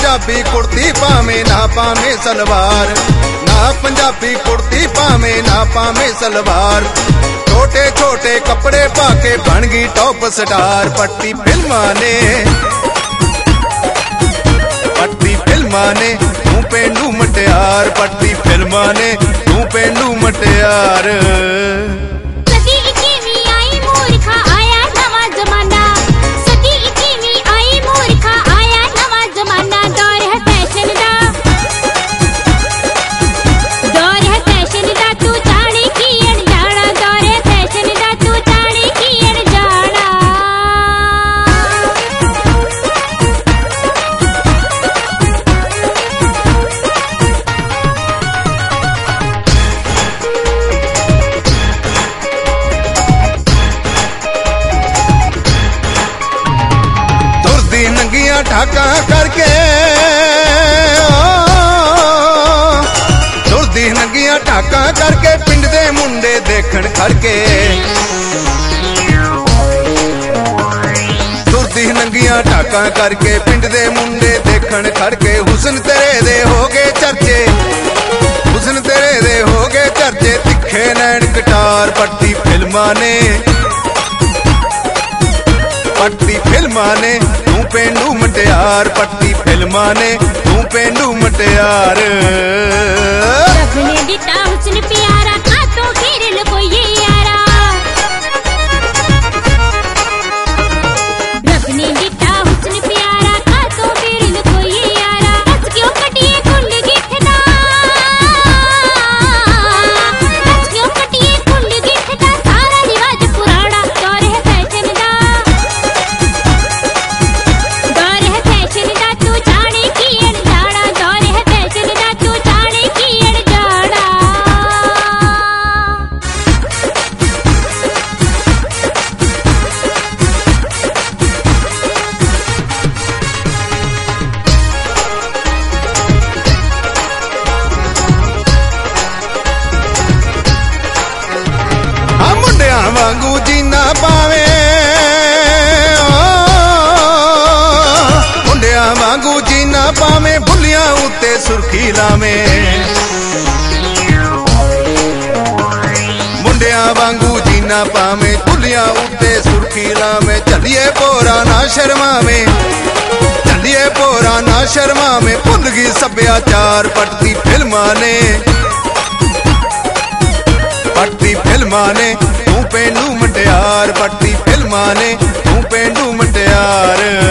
पंजाबी कुर्ती पावे ना पावे सलवार, ना पंजाबी कुर्ती पावे ना पावे सलवार। छोटे छोटे कपड़े पाके बन गई टॉप स्टार। पट्टी फिल्मा ने तू पेंडू मटियार, पट्टी फिल्मा ने तू पेंडू मटियार। ढाका करके तुरदी नंगिया ढाका करके पिंड दे मुंडे देखण खड़के। तुरदी नंगिया ढाका करके पिंड दे मुंडे देखण खड़के। हुसन तेरे दे हो गए चर्चे, हुसन तेरे दे हो गए चर्चे, तिखे नैन कटार। पट्टी फिल्मा ने तू पेंडू मटियार, पट्टी फिल्मा ने तू पेंडू मटियार। रब ने दिता हुस्न प्यारा, खातों घेरल कोई यारा। रब ने दिता हुस्न प्यारा, खातों घेरल कोई यारा। हंस क्यों कटिए कुंड गिठदा, हंस क्यों कटिए कुंड गिठदा, सारा रिवाज पुराना। दौर है फैशन दा, वांगू जीना पावे, मुंडिया वांगू जीना पावे, भुलिया उत्ते सुर्खी लावे। मुंडिया वांगू जीना पावे, भुलिया उत्ते सुर्खी लावे। चलिए पोरा ना शर्मावे, चलिए पोरा ना शर्मावे, भुल गई सभ्याचार। पट्टी फिल्मा ने तू पेंडू मटियार, पट्टी फिल्मा ने तू पेंडू मटियार।